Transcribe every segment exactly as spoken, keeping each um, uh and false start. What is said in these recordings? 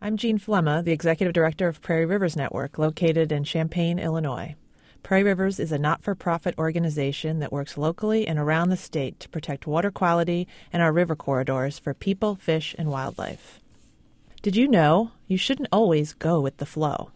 I'm Jean Flemma, the Executive Director of Prairie Rivers Network, located in Champaign, Illinois. Prairie Rivers is a not-for-profit organization that works locally and around the state to protect water quality and our river corridors for people, fish, and wildlife. Did you know you shouldn't always go with the flow?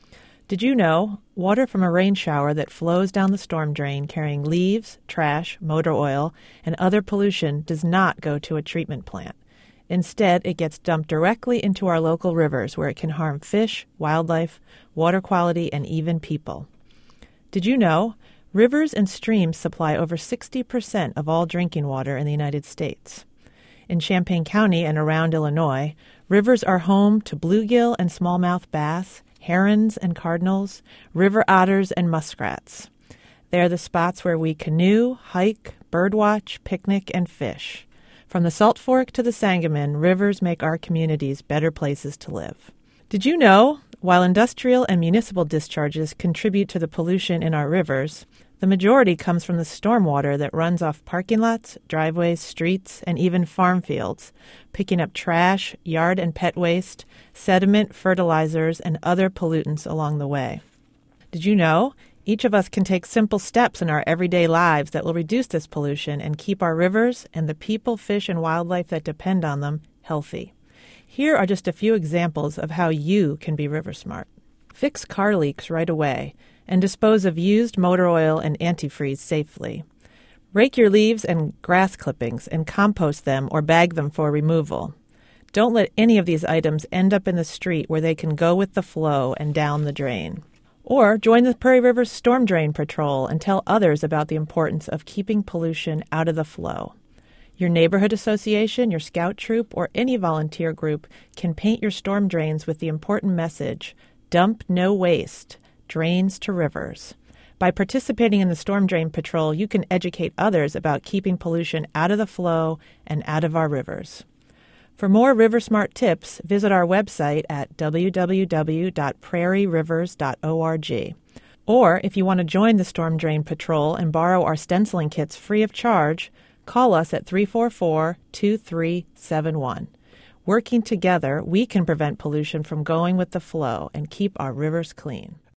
Did you know water from a rain shower that flows down the storm drain carrying leaves, trash, motor oil, and other pollution does not go to a treatment plant? Instead, it gets dumped directly into our local rivers where it can harm fish, wildlife, water quality, and even people. Did you know rivers and streams supply over sixty percent of all drinking water in the United States? In Champaign County and around Illinois, rivers are home to bluegill and smallmouth bass, herons and cardinals, river otters and muskrats. They are the spots where we canoe, hike, birdwatch, picnic, and fish. From the Salt Fork to the Sangamon, rivers make our communities better places to live. Did you know, while industrial and municipal discharges contribute to the pollution in our rivers, the majority comes from the stormwater that runs off parking lots, driveways, streets, and even farm fields, picking up trash, yard and pet waste, sediment, fertilizers, and other pollutants along the way. Did you know each of us can take simple steps in our everyday lives that will reduce this pollution and keep our rivers and the people, fish, and wildlife that depend on them healthy? Here are just a few examples of how you can be river smart. Fix car leaks right away and dispose of used motor oil and antifreeze safely. Rake your leaves and grass clippings and compost them or bag them for removal. Don't let any of these items end up in the street where they can go with the flow and down the drain. Or join the Prairie Rivers Storm Drain Patrol and tell others about the importance of keeping pollution out of the flow. Your neighborhood association, your scout troop, or any volunteer group can paint your storm drains with the important message, "Dump no waste, drains to rivers." By participating in the Storm Drain Patrol, you can educate others about keeping pollution out of the flow and out of our rivers. For more River Smart tips, visit our website at w w w dot prairie rivers dot org. Or if you want to join the Storm Drain Patrol and borrow our stenciling kits free of charge, call us at three four four, two three seven one. Working together, we can prevent pollution from going with the flow and keep our rivers clean.